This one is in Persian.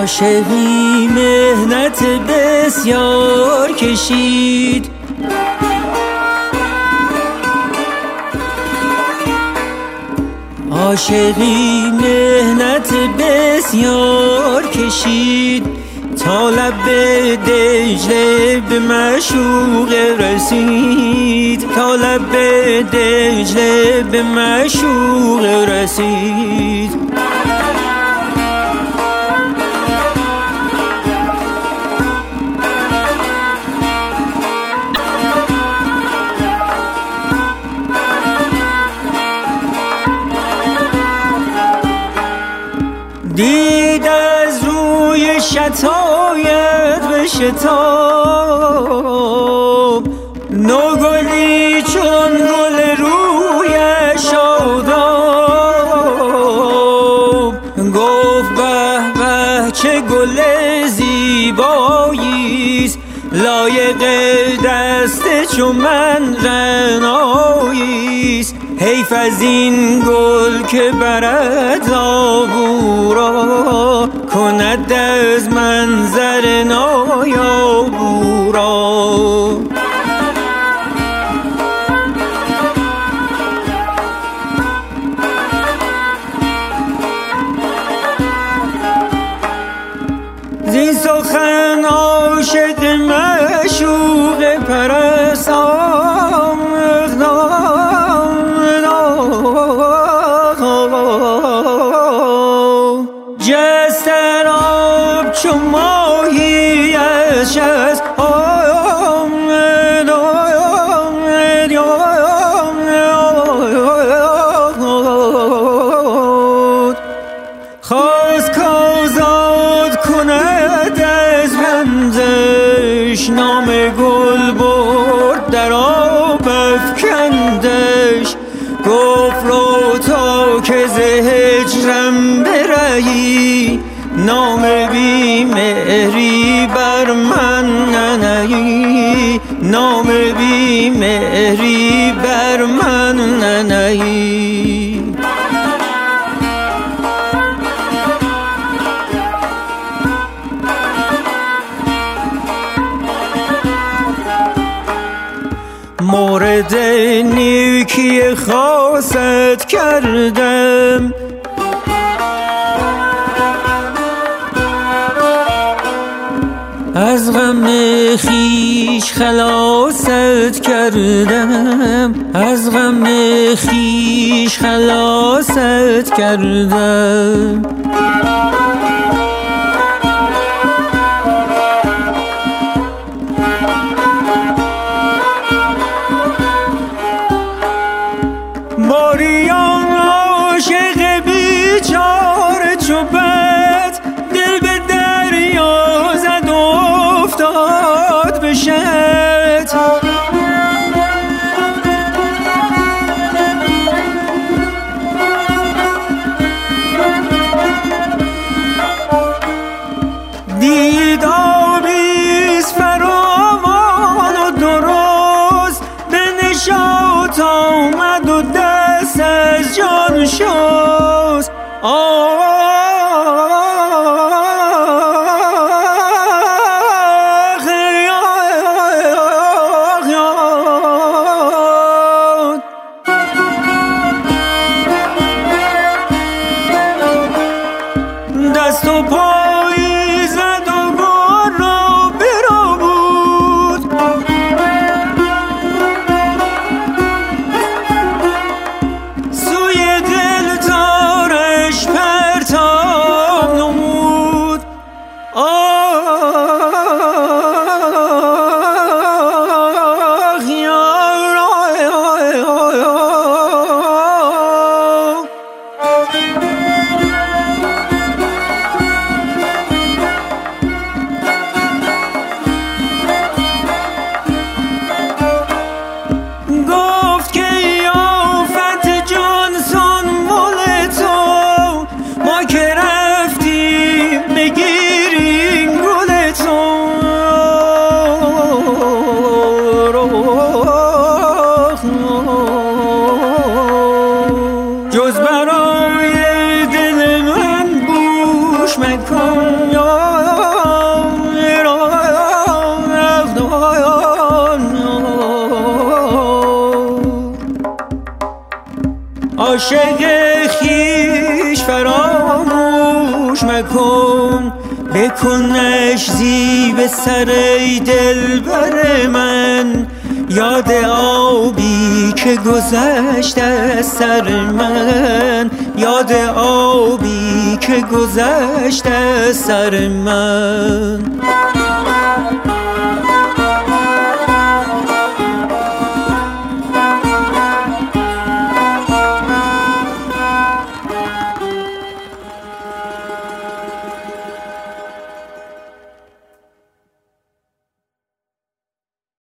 عاشقی مهنت بسیار کشید، عاشقی مهنت بسیار کشید، تا لب دجله به معشوقه رسید، تا لب دجله به معشوقه رسید. دید از روی شتایت به شتاب، نوگلی چون گل روی شاداب، گفت به به چه گل زیباییست، لایق دست چو من رعناییست. حیف از این گل که برد آبو را، کند از منظر نایابو را. زین سخن عاشق معشوق پرستان، جستر آب چو ماهی از شست، خواست کازاد کند از رمزش، نام گل برد در آب افکندش. گفت رو تا که ز هجرم برهی، نام بی مهری بر من ننهی، نام بی مهری بر من ننهی. مورد نیکی خواست کردم، از غم خویش خلاصت کردم، از غم خویش خلاصت کردم. ماریان عاشق بیچاره چو بد، دل به دریا زد و افتاد به شد. دید آبیز فراوان و درست، به نشاط آمد و دست از جان شست. دست و پایی زد و گل را برا بود، سوی دل تارش پر عاشق خویش فراموش مکن، بکنش زیب سر ای دلبر من. یاد آبی که گذشت از سر من، یاد آبی که گذشت از سر من.